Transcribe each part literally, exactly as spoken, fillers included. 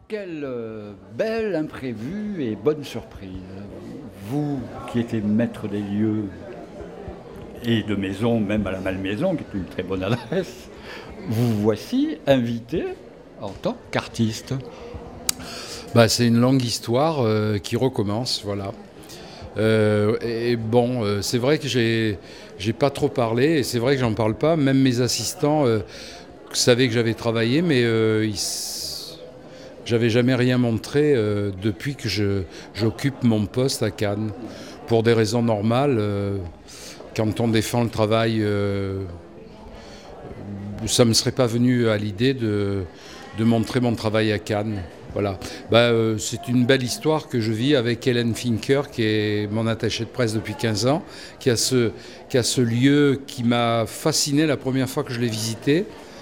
Quelle euh, belle imprévue et bonne surprise. Vous qui étiez maître des lieux et de maison, même à la Malmaison, qui est une très bonne adresse, vous voici invité en tant qu'artiste. Bah, c'est une longue histoire euh, qui recommence, voilà. Euh, et bon, euh, c'est vrai que j'ai, j'ai pas trop parlé, et c'est vrai que j'en parle pas. Même mes assistants euh, savaient que j'avais travaillé, mais euh, ils, j'avais jamais rien montré euh, depuis que je, j'occupe mon poste à Cannes. Pour des raisons normales, euh, quand on défend le travail, euh, ça me serait pas venu à l'idée de, de montrer mon travail à Cannes. Voilà. Bah, euh, c'est une belle histoire que je vis avec Hélène Finker, qui est mon attachée de presse depuis quinze ans, qui a ce, qui a ce lieu qui m'a fasciné la première fois que je l'ai visité.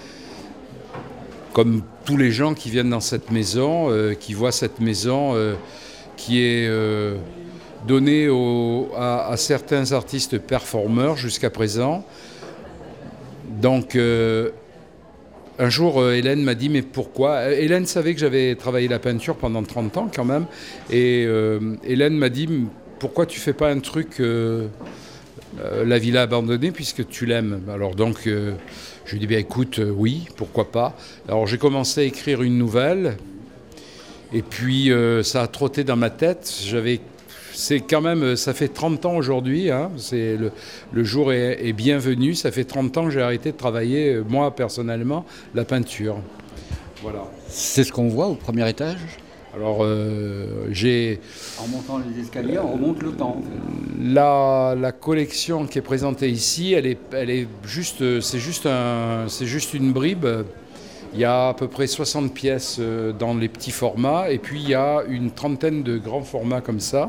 Comme tous les gens qui viennent dans cette maison, euh, qui voient cette maison euh, qui est euh, donnée au, à, à certains artistes performeurs jusqu'à présent. Donc, euh, un jour, euh, Hélène m'a dit, mais pourquoi ? Hélène savait que j'avais travaillé la peinture pendant trente ans quand même. Et euh, Hélène m'a dit, pourquoi tu fais pas un truc, euh, euh, la villa abandonnée, puisque tu l'aimes ? Alors donc, euh, je lui ai dit, bien, écoute, euh, oui, pourquoi pas. Alors j'ai commencé à écrire une nouvelle. Et puis, euh, ça a trotté dans ma tête. J'avais... C'est quand même, ça fait trente ans aujourd'hui, hein, c'est le, le jour est, est bienvenu, ça fait trente ans que j'ai arrêté de travailler, moi personnellement, la peinture. Voilà. C'est ce qu'on voit au premier étage. Alors, euh, j'ai... En montant les escaliers, on remonte le temps. La, la collection qui est présentée ici, elle est, elle est juste, c'est juste un, c'est juste une bribe. Il y a à peu près soixante pièces dans les petits formats, et puis il y a une trentaine de grands formats comme ça.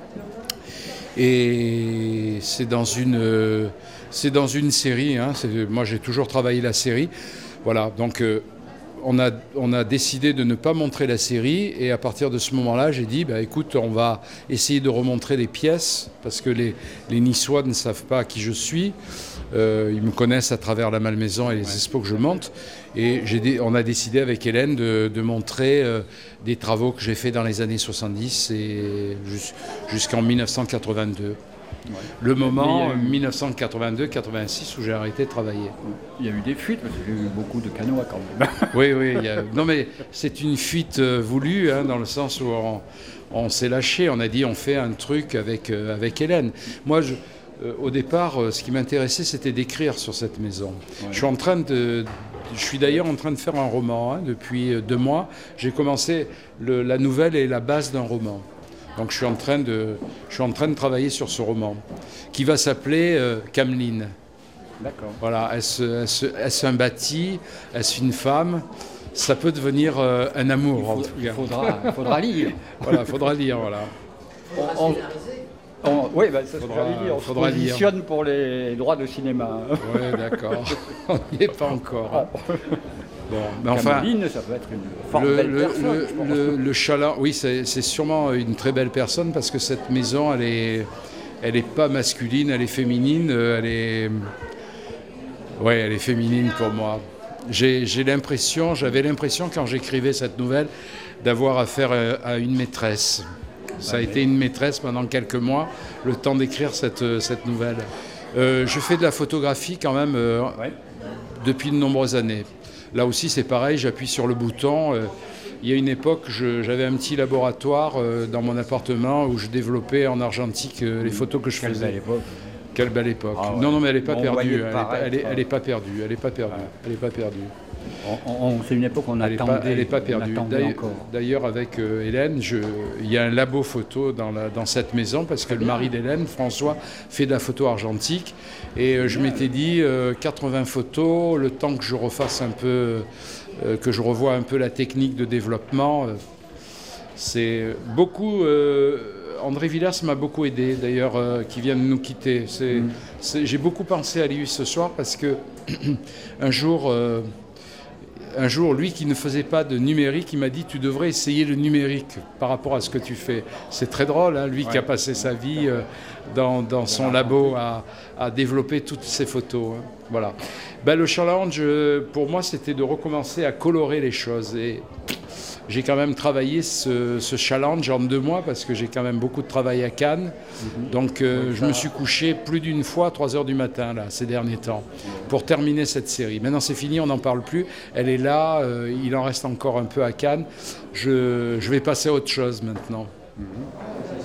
Et c'est dans une, c'est dans une série. Hein, c'est, moi, j'ai toujours travaillé la série. Voilà, donc euh, on, a, on a décidé de ne pas montrer la série. Et à partir de ce moment-là, j'ai dit, bah, écoute, on va essayer de remontrer les pièces, parce que les, les Niçois ne savent pas qui je suis. Euh, ils me connaissent à travers la Malmaison et les expos que je monte. Et j'ai, on a décidé avec Hélène de, de montrer euh, des travaux que j'ai faits dans les années soixante-dix et jus, jusqu'en dix-neuf cent quatre-vingt-deux. Ouais. Le moment eu... dix-neuf cent quatre-vingt-deux quatre-vingt-six où j'ai arrêté de travailler. Il y a eu des fuites, parce qu'il y a eu beaucoup de canoës quand même. Oui, oui. Il y a... Non, mais c'est une fuite euh, voulue, hein, dans le sens où on, on s'est lâché. On a dit on fait un truc avec, euh, avec Hélène. Moi, je... Euh, au départ, euh, ce qui m'intéressait, c'était d'écrire sur cette maison. Ouais. Je suis en train de, je suis d'ailleurs en train de faire un roman hein, depuis euh, deux mois. J'ai commencé le, la nouvelle est la base d'un roman. Donc je suis en train de, je suis en train de travailler sur ce roman, qui va s'appeler euh, Cameline. D'accord. Voilà. Est-ce, est-ce, est-ce un bâti ? Est-ce une femme ? Ça peut devenir euh, un amour. Il, faut, en tout il cas. faudra, il faudra lire. Voilà, il faudra lire. Voilà. On, on... On, oui, bah, ça faudra, dire. On se positionne lire. Pour les droits de cinéma. Oui, d'accord. On n'y est pas encore. Oh. Bon, mais enfin, Cameline, ça peut être une fort le, belle le, personne. Le, le, le chaland, oui, c'est, c'est sûrement une très belle personne parce que cette maison, elle est, elle est pas masculine, elle est féminine. Elle est, ouais, elle est féminine pour moi. J'ai, j'ai l'impression, j'avais l'impression quand j'écrivais cette nouvelle d'avoir affaire à, à une maîtresse. Ça a été une maîtresse pendant quelques mois, le temps d'écrire cette, cette nouvelle. Euh, je fais de la photographie quand même euh, ouais. depuis de nombreuses années. Là aussi, c'est pareil, j'appuie sur le bouton. Euh, il y a une époque, je, j'avais un petit laboratoire euh, dans mon appartement où je développais en argentique euh, les photos que je Quelle faisais. Belle époque. Quelle belle époque. Ah ouais. Non, non, mais elle n'est pas, elle, elle, est, elle est pas perdue. Elle n'est pas perdue. Elle n'est pas perdue. On, on, c'est une époque qu'on attendait. Elle n'est pas, pas perdue. D'ailleurs, d'ailleurs, avec euh, Hélène, je, il y a un labo photo dans, la, dans cette maison parce que le mari d'Hélène, François, fait de la photo argentique. Et euh, je m'étais dit, euh, quatre-vingts photos, le temps que je refasse un peu, euh, que je revoie un peu la technique de développement. Euh, c'est beaucoup... Euh, André Villers m'a beaucoup aidé, d'ailleurs, euh, qui vient de nous quitter. C'est, mmh. c'est, j'ai beaucoup pensé à lui ce soir parce que un jour... Euh, Un jour, lui qui ne faisait pas de numérique, il m'a dit « Tu devrais essayer le numérique par rapport à ce que tu fais ». C'est très drôle, hein, lui ouais. qui a passé sa vie euh, dans, dans son labo à, à développer toutes ces photos. Hein. Voilà. Ben, le challenge, pour moi, c'était de recommencer à colorer les choses. Et j'ai quand même travaillé ce, ce challenge en deux mois parce que j'ai quand même beaucoup de travail à Cannes. Mm-hmm. Donc euh, je me suis couché plus d'une fois à trois heures du matin là, ces derniers temps pour terminer cette série. Maintenant c'est fini, on n'en parle plus. Elle est là, euh, il en reste encore un peu à Cannes. Je, je vais passer à autre chose maintenant. Mm-hmm.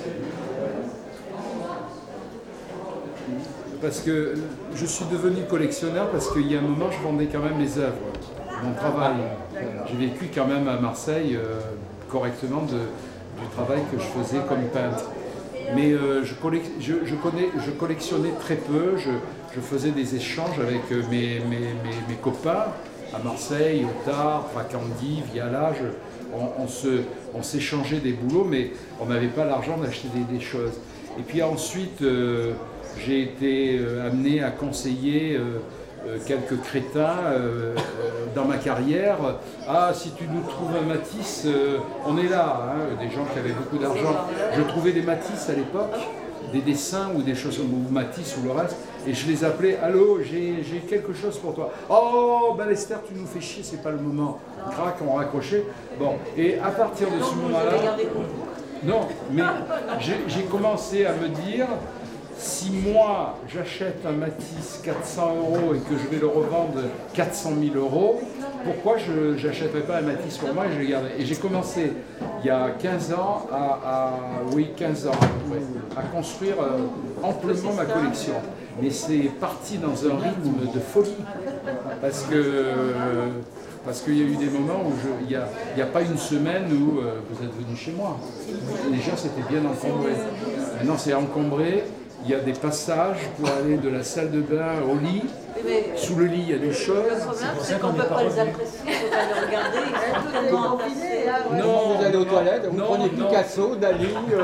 Parce que je suis devenu collectionneur parce qu'il y a un moment, je vendais quand même les œuvres, mon travail. J'ai vécu quand même à Marseille euh, correctement de, du travail que je faisais comme peintre. Mais euh, je, collec je, je, connais, je collectionnais très peu, je, je faisais des échanges avec mes, mes, mes, mes copains à Marseille, au Tard, à Candy, Viala. Je, on, on, se, on s'échangeait des boulots, mais on n'avait pas l'argent d'acheter des, des choses. Et puis ensuite, euh, j'ai été euh, amené à conseiller euh, euh, quelques crétins euh, euh, dans ma carrière. Ah, si tu nous trouves un Matisse, euh, on est là. Hein, des gens qui avaient beaucoup d'argent. Je trouvais des Matisse à l'époque, des dessins ou des choses comme Matisse ou le reste, et je les appelais. Allô, j'ai quelque chose pour toi. Oh, Ballester, tu nous fais chier, c'est pas le moment. Crac, on raccrochait. Bon, et à partir de ce moment-là, non, mais j'ai commencé à me dire. Si moi j'achète un Matisse quatre cents euros et que je vais le revendre quatre cent mille euros, pourquoi je n'achèterais pas un Matisse pour moi et je le garderais? Et j'ai commencé il y a quinze ans, à, à, oui quinze ans à construire euh, amplement ma collection. Mais c'est parti dans un rythme de folie parce que euh, parce qu'il y a eu des moments où je, il n'y a, il a pas une semaine où euh, vous êtes venu chez moi. Déjà c'était bien encombré. Maintenant c'est encombré. Il y a des passages pour aller de la salle de bain au lit. Mais sous le lit, il y a des choses. Le problème, c'est qu'on ne peut pas les apprécier, il faut pas les regarder. Ils sont tellement entassés. Non, vous allez aux toilettes, vous non, prenez Picasso, Dali. Euh...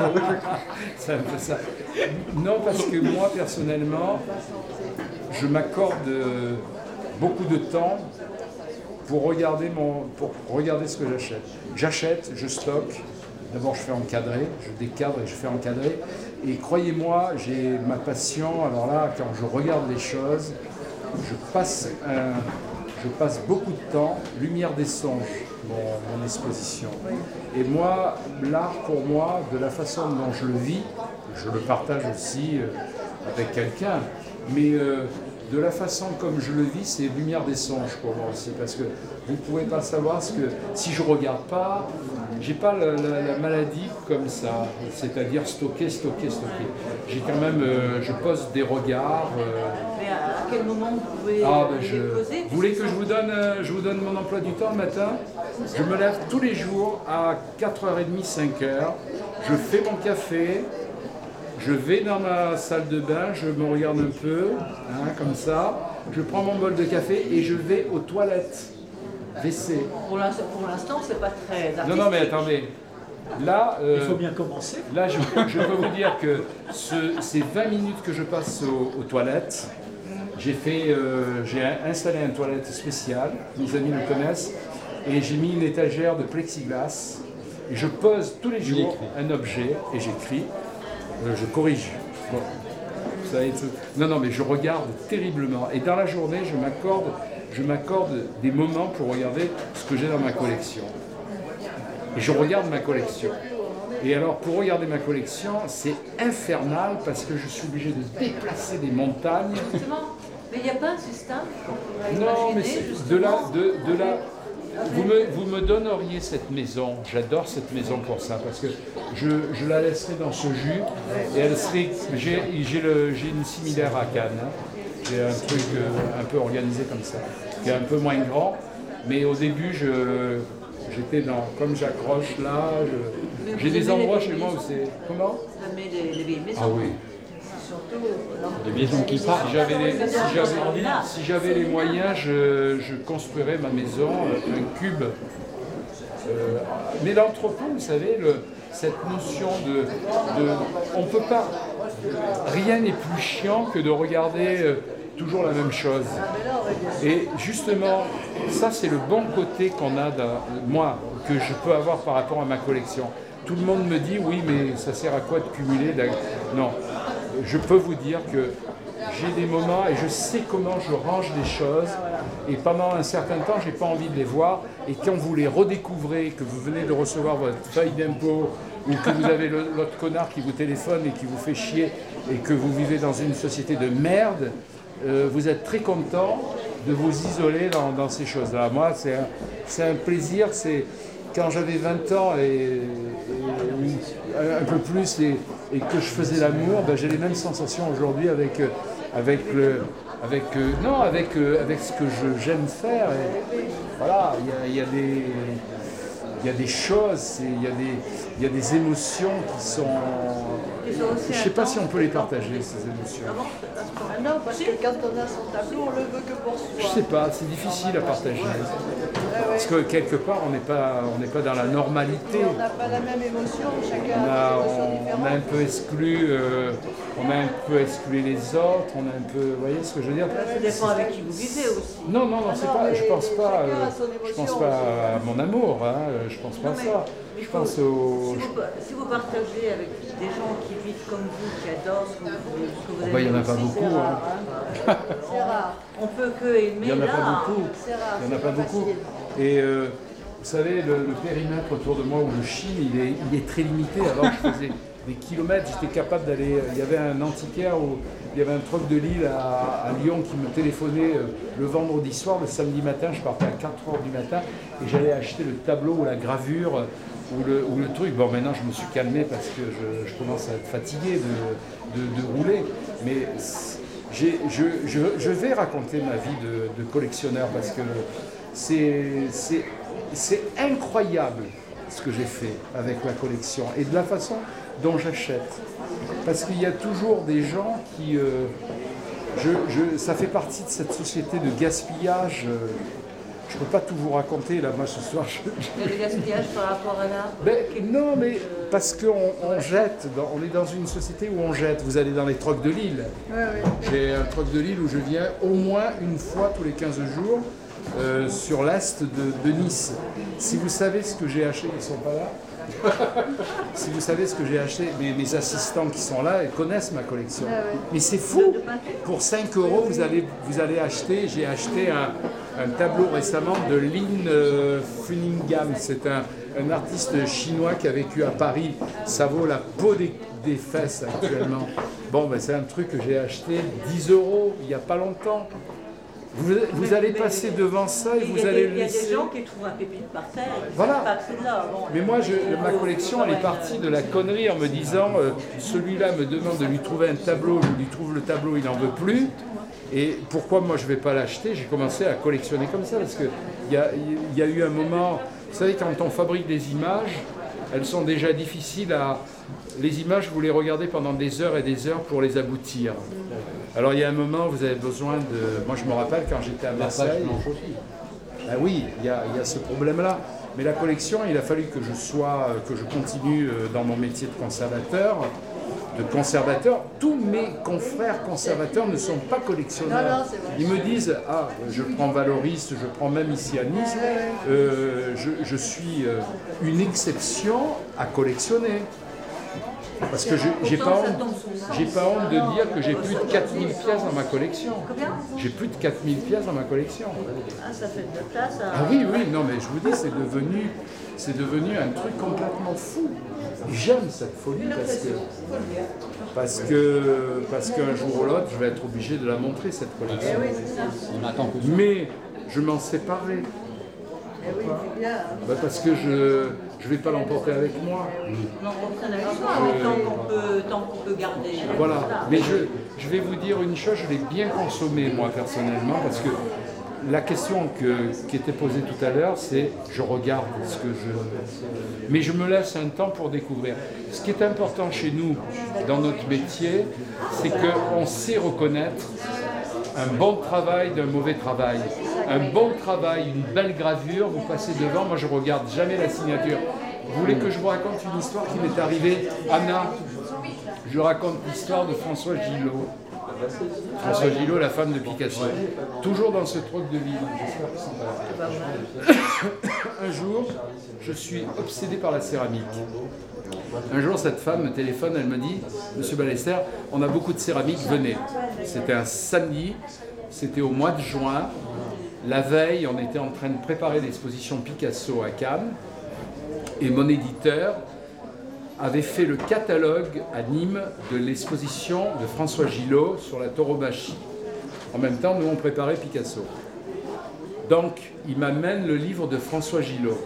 c'est un peu ça. Non, parce que moi, personnellement, je m'accorde beaucoup de temps pour regarder, mon, pour regarder ce que j'achète. J'achète, je stocke. D'abord, je fais encadrer, je décadre et je fais encadrer. Et croyez-moi, j'ai ma passion. Alors là, quand je regarde les choses, je passe, un, je passe beaucoup de temps. Lumière des songes, mon, mon exposition. Et moi, l'art pour moi, de la façon dont je le vis, je le partage aussi avec quelqu'un, mais euh, de la façon comme je le vis, c'est lumière des songes pour moi aussi, parce que vous ne pouvez pas savoir ce que si je ne regarde pas, j'ai pas la, la, la maladie comme ça, c'est-à-dire stocker, stocker, stocker. J'ai quand même, euh, je pose des regards. Euh... Mais à quel moment vous pouvez ah, ben je... les poser? Vous voulez que je vous donne, euh, je vous donne mon emploi du temps le matin? Je me lève tous les jours à quatre heures trente, cinq heures. Je fais mon café. Je vais dans ma salle de bain, je me regarde un peu, hein, comme ça. Je prends mon bol de café et je vais aux toilettes. W C. Pour l'instant, c'est pas très artistique. Non, non, mais attendez. Là, euh, il faut bien commencer. Là, je, je peux vous dire que ce, ces vingt minutes que je passe aux, aux toilettes, j'ai fait, euh, j'ai installé une toilette spéciale, mes amis le connaissent, et j'ai mis une étagère de plexiglas. Et je pose tous les jours un objet et j'écris. Euh, je corrige. Bon. Ça non, non, mais je regarde terriblement. Et dans la journée, je m'accorde, je m'accorde des moments pour regarder ce que j'ai dans ma collection. Et je regarde ma collection. Et alors, pour regarder ma collection, c'est infernal parce que je suis obligé de déplacer des montagnes. Justement, mais il n'y a pas un système qu'on pourrait non, imaginer, mais de là, de, de là. Vous me, vous me donneriez cette maison, j'adore cette maison pour ça, parce que je, je la laisserai dans ce jus, et elle serait, j'ai une similaire à Cannes, hein. J'ai un truc euh, un peu organisé comme ça, qui est un peu moins grand, mais au début, j'étais dans, comme j'accroche là, j'ai des endroits chez moi où c'est, comment? Ça met les, les vieilles maisons. Ah oui. Des maisons qui partent. Si j'avais les, si si les moyens, je, je construirais ma maison, un cube. Euh, mais l'entrepôt, vous savez, le, cette notion de, de... On ne peut pas... Rien n'est plus chiant que de regarder euh, toujours la même chose. Et justement, ça c'est le bon côté qu'on a, moi, que je peux avoir par rapport à ma collection. Tout le monde me dit, oui, mais ça sert à quoi de cumuler? Non. Je peux vous dire que j'ai des moments et je sais comment je range les choses. Et pendant un certain temps, j'ai pas envie de les voir. Et quand vous les redécouvrez, que vous venez de recevoir votre feuille d'impôt, ou que vous avez l'autre connard qui vous téléphone et qui vous fait chier, et que vous vivez dans une société de merde, euh, vous êtes très content de vous isoler dans, dans ces choses-là. Moi, c'est un, c'est un plaisir. C'est quand j'avais vingt ans et, et un peu plus et, et que je faisais l'amour, ben, j'ai les mêmes sensations aujourd'hui avec, avec le... Avec, euh, non, avec, euh, avec ce que je, j'aime faire. Et, voilà, il y, y a des... Il y a des choses, il y a des, il y a des émotions qui sont... Je ne sais pas si on peut les partager, ces émotions. Non, parce que quand on a son tableau, on le veut que pour soi. Je ne sais pas, c'est difficile à partager. Parce que quelque part, on n'est pas, on n'est pas dans la normalité. On n'a pas la même émotion, chacun On a a, des émotions on, différentes. on a un peu exclu, euh, on a un peu exclu les autres, on a un peu... Vous voyez ce que je veux dire? Ça dépend avec qui vous vivez aussi. Non, non, non, c'est pas, je pense pas, chacun euh, a son je émotion pense pas aussi. à mon amour, hein, je pense pas à Non, mais ça. il Je faut- pense au... Si vous, si vous partagez avec des gens qui vivent comme vous, qui adorent ce que vous, ce que vous Oh, bah, il y en a aimez pas aussi, beaucoup, c'est rare, hein. hein. C'est rare. On peut que aimer Il n'y en a là. pas beaucoup. C'est rare. Il n'y en a c'est pas beaucoup. facile. Et euh, vous savez, le, le périmètre autour de moi où je chine, il est, il est très limité. Avant, je faisais des kilomètres, j'étais capable d'aller... Il y avait un antiquaire où il y avait un truc de Lille à, à Lyon qui me téléphonait euh, le vendredi soir, le samedi matin, je partais à quatre heures du matin et j'allais acheter le tableau ou la gravure ou le, ou le truc. Bon, maintenant, je me suis calmé parce que je, je commence à être fatigué de, de, de rouler. Mais j'ai, je, je, je vais raconter ma vie de, de collectionneur parce que c'est, c'est, c'est incroyable ce que j'ai fait avec la collection et de la façon dont j'achète. Parce qu'il y a toujours des gens qui... Euh, je, je, ça fait partie de cette société de gaspillage. Euh, je ne peux pas tout vous raconter, là, moi, ce soir. Je, Il y a le gaspillage par rapport à l'art. ben, non, mais parce qu'on on jette, dans- on est dans une société où on jette. Vous allez dans les trocs de Lille. Ouais, ouais. J'ai un troc de Lille où je viens au moins une fois tous les quinze jours euh, sur l'est de, de Nice. Si vous savez ce que j'ai acheté, ils ne sont pas là. Si vous savez ce que j'ai acheté, mes, mes assistants qui sont là, ils connaissent ma collection. Mais c'est fou. Pour cinq euros, vous allez, vous allez acheter, j'ai acheté un, un tableau récemment de Lin euh, Funingham. C'est un, un artiste chinois qui a vécu à Paris. Ça vaut la peau des, des fesses actuellement. Bon, ben, c'est un truc que j'ai acheté dix euros il n'y a pas longtemps. Vous, vous allez passer devant ça et Il y vous a allez des- le il y a laisser. des gens qui trouvent un pépite par terre. et qui Voilà. savent pas que c'est là. Bon, Mais moi, je- ma collection, elle est partie de la connerie en me disant euh, celui-là me demande de lui trouver un tableau, je lui trouve le tableau, il n'en veut plus. Et pourquoi moi je ne vais pas l'acheter? J'ai commencé à collectionner comme ça parce qu'il y a, il y a eu un moment, vous savez, quand on fabrique des images, elles sont déjà difficiles à... Les images, vous les regardez pendant des heures et des heures pour les aboutir. Alors il y a un moment, vous avez besoin de... Moi je me rappelle quand j'étais à Marseille... Ah oui, il y a, il y a ce problème-là. Mais la collection, il a fallu que je sois, que je continue euh, dans mon métier de conservateur, de conservateur. Tous mes confrères conservateurs ne sont pas collectionneurs. Non, non, c'est vrai. Ils me disent, ah, je prends Valoriste, je prends même ici à Nice, euh, je, je suis euh, une exception à collectionner. Parce que je j'ai pas Pourtant, ça honte, tombe sous le j'ai sens. pas honte de dire que j'ai plus de quatre mille pièces dans ma collection. Combien? J'ai plus de quatre mille pièces dans ma collection. Ah, ça fait de la place. à- Ah oui, oui, non, mais je vous dis, c'est devenu, c'est devenu un truc complètement fou. J'aime cette folie parce que, parce que, parce qu'un jour ou l'autre, je vais être obligé de la montrer, cette collection. Eh oui, c'est ça. On attend que ça. Mais je m'en séparerai, Eh oui, c'est bien. hein. bah, parce que je ne vais pas l'emporter avec moi. Non, ça n'a pas mais tant qu'on peut, tant qu'on peut garder. Voilà, mais je, je vais vous dire une chose, je l'ai bien consommé moi personnellement, parce que la question que, qui était posée tout à l'heure, c'est je regarde ce que je... Mais je me laisse un temps pour découvrir. Ce qui est important chez nous, dans notre métier, c'est qu'on sait reconnaître un bon travail d'un mauvais travail. Un bon travail, une belle gravure, vous passez devant, moi je regarde jamais la signature. Vous voulez que je vous raconte une histoire qui m'est arrivée? Anna, je raconte l'histoire de François Gillot. François Gillot, la femme de Picasso. Toujours dans ce truc de livre. J'espère qu'ils sont pas là. Un jour, je suis obsédé par la céramique. Un jour, cette femme me téléphone, elle me dit « Monsieur Ballester, on a beaucoup de céramique, venez ». C'était un samedi, c'était au mois de juin. La veille, on était en train de préparer l'exposition Picasso à Cannes. Et mon éditeur avait fait le catalogue à Nîmes de l'exposition de François Gillot sur la tauromachie. En même temps, nous, on préparait Picasso. Donc, il m'amène le livre de François Gillot.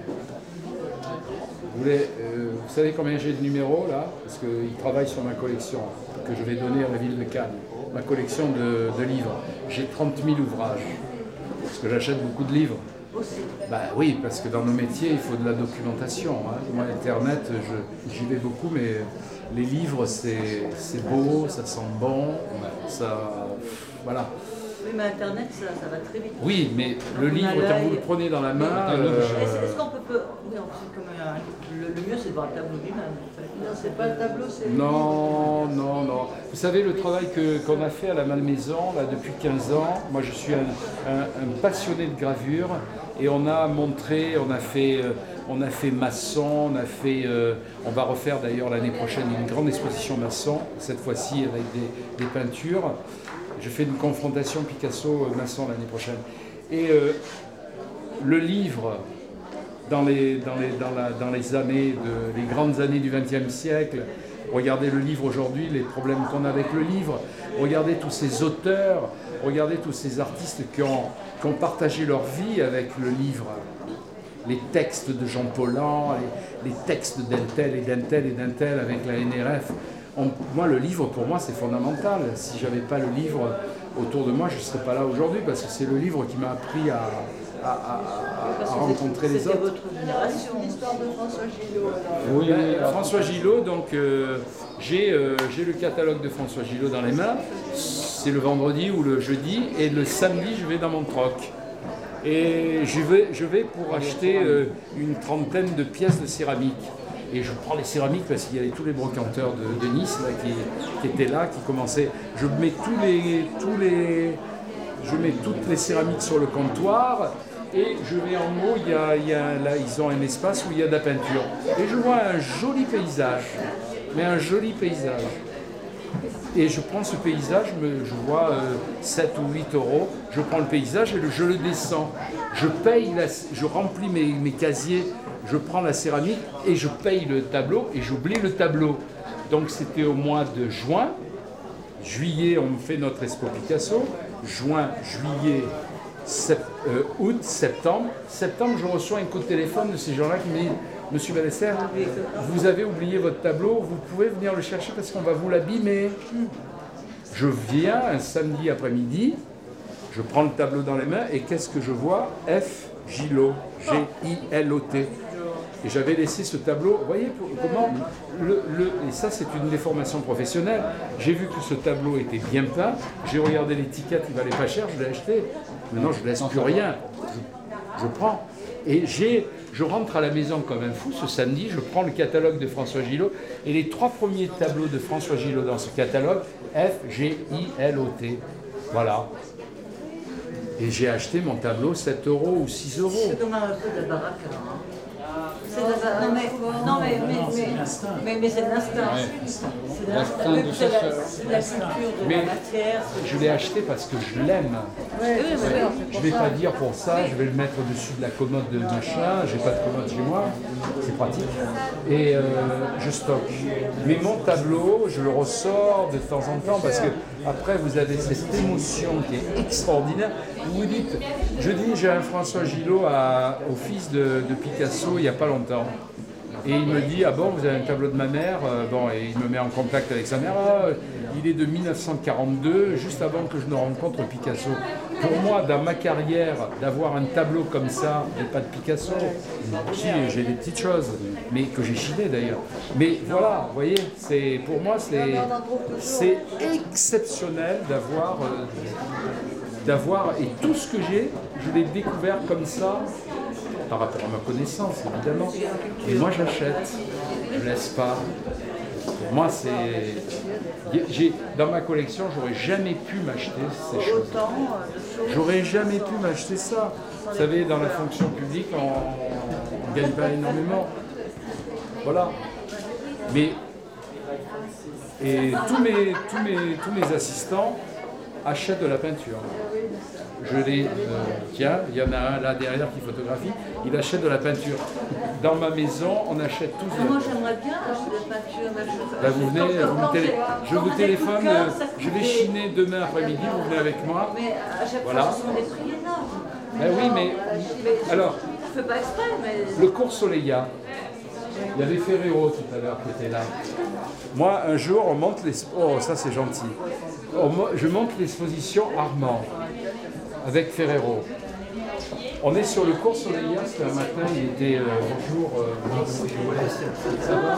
Vous, voulez, euh, vous savez combien j'ai de numéros, là? Parce qu'il travaille sur ma collection, que je vais donner à la ville de Cannes. Ma collection de, de livres. J'ai trente mille ouvrages, parce que j'achète beaucoup de livres. Bah oui, parce que dans nos métiers, il faut de la documentation. Hein. Moi, Internet, je, j'y vais beaucoup, mais les livres, c'est, c'est beau, ça sent bon, ça... Voilà. Oui, mais Internet, ça, ça va très vite. Oui, mais le livre, quand vous le prenez dans la main... Euh... Est-ce, est-ce qu'on peut... Oui, comme un... le, le mieux, c'est de voir le tableau lui-même. Non, c'est pas le tableau, c'est... Non, non, non. Vous savez, le travail que, qu'on a fait à la Malmaison, là, depuis quinze ans, moi, je suis un, un, un passionné de gravure, et on a montré, on a fait... Euh, On a fait maçon, on a fait, euh, on va refaire d'ailleurs l'année prochaine une grande exposition maçon, cette fois-ci avec des, des peintures. Je fais une confrontation Picasso-maçon l'année prochaine. Et euh, le livre, dans les, dans, les, dans, la, dans les années, de, les grandes années du vingtième siècle, regardez le livre aujourd'hui, les problèmes qu'on a avec le livre, regardez tous ces auteurs, regardez tous ces artistes qui ont, qui ont partagé leur vie avec le livre. Les textes de Jean Paulhan, les, les textes d'un tel et d'un tel et d'un tel avec la N R F. On, moi, le livre, pour moi, c'est fondamental. Si je n'avais pas le livre autour de moi, je ne serais pas là aujourd'hui, parce que c'est le livre qui m'a appris à, à, à, à rencontrer les autres. C'était votre génération. L'histoire de François Gillot. Oui, ben, François Gillot, donc euh, j'ai, euh, j'ai le catalogue de François Gillot dans les mains. C'est le vendredi ou le jeudi, et le samedi, je vais dans mon troc. Et je vais, je vais pour acheter euh, une trentaine de pièces de céramique. Et je prends les céramiques parce qu'il y avait tous les brocanteurs de, de Nice là, qui, qui étaient là, qui commençaient. Je mets tous les, tous les, je mets toutes les céramiques sur le comptoir et je vais en haut. Il y a, il y a, là, ils ont un espace où il y a de la peinture. Et je vois un joli paysage, mais un joli paysage. Et je prends ce paysage, je vois euh, sept ou huit euros, je prends le paysage et je le descends. Je paye, la, je remplis mes, mes casiers, je prends la céramique et je paye le tableau et j'oublie le tableau. Donc c'était au mois de juin, juillet on fait notre expo Picasso, juin, juillet, sept, euh, août, septembre. Septembre je reçois un coup de téléphone de ces gens-là qui me disent « Monsieur Ballester, vous avez oublié votre tableau, vous pouvez venir le chercher parce qu'on va vous l'abîmer. » Je viens un samedi après-midi, je prends le tableau dans les mains et qu'est-ce que je vois? F. Gillot, G I L O T. Et j'avais laissé ce tableau, vous voyez comment, le, le, et ça c'est une déformation professionnelle, j'ai vu que ce tableau était bien peint, j'ai regardé l'étiquette, il valait pas cher, je l'ai acheté. Maintenant je ne laisse plus rien, je, je prends. Et j'ai, je rentre à la maison comme un fou ce samedi, je prends le catalogue de François Gillot et les trois premiers tableaux de François Gillot dans ce catalogue, F, G, I, L, O, T. Voilà. Et j'ai acheté mon tableau sept euros ou six euros. C'est comme un peu de la baraque. Hein. C'est de la... Non mais, non, mais, mais, mais, mais, mais c'est de l'instinct. C'est de l'instinct. Oui, c'est la, c'est la culture de mais la matière. Je l'ai acheté parce que je l'aime. Oui, oui, je ne vais pas dire pour ça, je vais le mettre au-dessus de la commode de machin, j'ai pas de commode chez moi, c'est pratique. Et euh, je stocke. Mais mon tableau, je le ressors de temps en temps parce que après vous avez cette émotion qui est extraordinaire. Vous vous dites, je dis j'ai un François Gillot à, au fils de, de Picasso il n'y a pas longtemps. Et il me dit, ah bon, vous avez un tableau de ma mère, euh, bon, et il me met en contact avec sa mère, ah, il est de mille neuf cent quarante-deux, juste avant que je ne rencontre Picasso. Pour moi, dans ma carrière, d'avoir un tableau comme ça, et pas de Picasso, si, j'ai des petites choses, mais que j'ai chiné d'ailleurs. Mais voilà, vous voyez, c'est, pour moi, c'est, c'est exceptionnel d'avoir, euh, d'avoir, et tout ce que j'ai, je l'ai découvert comme ça, par rapport à ma connaissance, évidemment. Et moi, j'achète. Je ne laisse pas. Pour moi, c'est... J'ai... Dans ma collection, j'aurais jamais pu m'acheter ces choses. J'aurais jamais pu m'acheter ça. Vous savez, dans la fonction publique, on ne gagne pas énormément. Voilà. Mais et tous mes, tous mes, tous mes assistants achètent de la peinture. Je les euh, tiens, il y en a un là derrière qui photographie, il achète de la peinture. Dans ma maison, on achète tous de la Moi peinture. j'aimerais bien acheter de la peinture. mais je- Là, vous venez, quand- vous me quand télé- j'ai- je quand vous j'ai des téléphone, coups de cœur, euh, ça je vais coûte des- chiner demain après-midi, vous venez avec moi. Mais à chaque Voilà. fois, ce sont des prix énormes. Ben oui, mais Mais alors, je ne fais pas exprès, mais. le cours Soleillat, il y avait Ferrero tout à l'heure qui était là. Moi, un jour, on monte les... Oh, ça c'est gentil. On mo- Je monte l'exposition Armand avec Ferrero. On est sur le cours Soleillat, c'était un matin, il était euh, bonjour. euh, ça va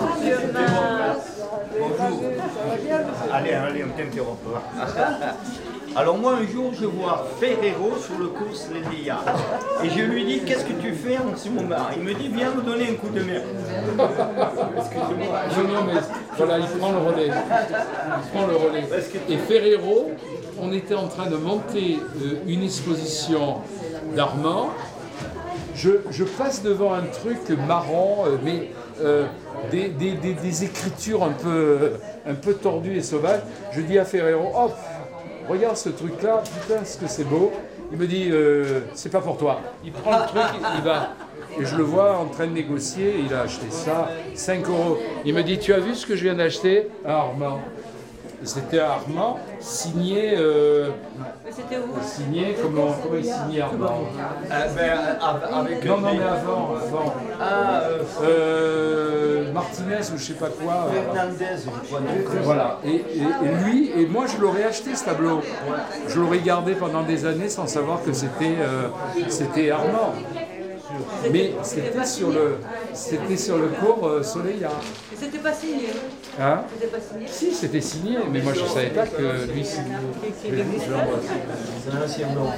Bonjour. Allez, allez, on t'interrompt pas. Alors moi, un jour, je vois Ferrero sur le cours Soleillat. Et je lui dis, qu'est-ce que tu fais en ce moment? Il me dit, viens me donner un coup de main. Excusez-moi. Non, non, mais voilà, il prend le relais. Il prend le relais. Et Ferrero, on était en train de monter euh, une exposition d'Armand. Je, je passe devant un truc marron, euh, mais euh, des, des, des, des écritures un peu, un peu tordues et sauvages. Je dis à Ferrero, hop, regarde ce truc-là, putain, ce que c'est beau. Il me dit, euh, c'est pas pour toi. Il prend le truc, il va. Et je le vois en train de négocier, il a acheté ça, cinq euros. Il me dit, tu as vu ce que je viens d'acheter? Un Armand. C'était un Armand signé, euh, Mais c'était où? signé, comment, comment il signait Armand? Euh, ben, avec Non, non, mais avant, avant. Ah, euh, Euh, Martinez ou je sais pas quoi. euh, Fernandez, je crois. non. Voilà. Et, et- et lui, et moi je l'aurais acheté ce tableau. Je l'aurais gardé pendant des années sans savoir que c'était euh, c'était Armand. Mais c'était sur le c'était sur le cours euh, Soleillat. Et c'était pas signé. Hein? C'était pas signé. Si, c'était signé, mais moi je savais pas que lui signait. Je- je l'embrasse. C'est un ancien nom.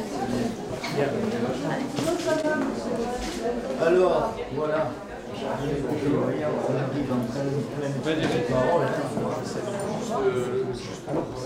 Alors, voilà. On arrive en train de plein de paroles.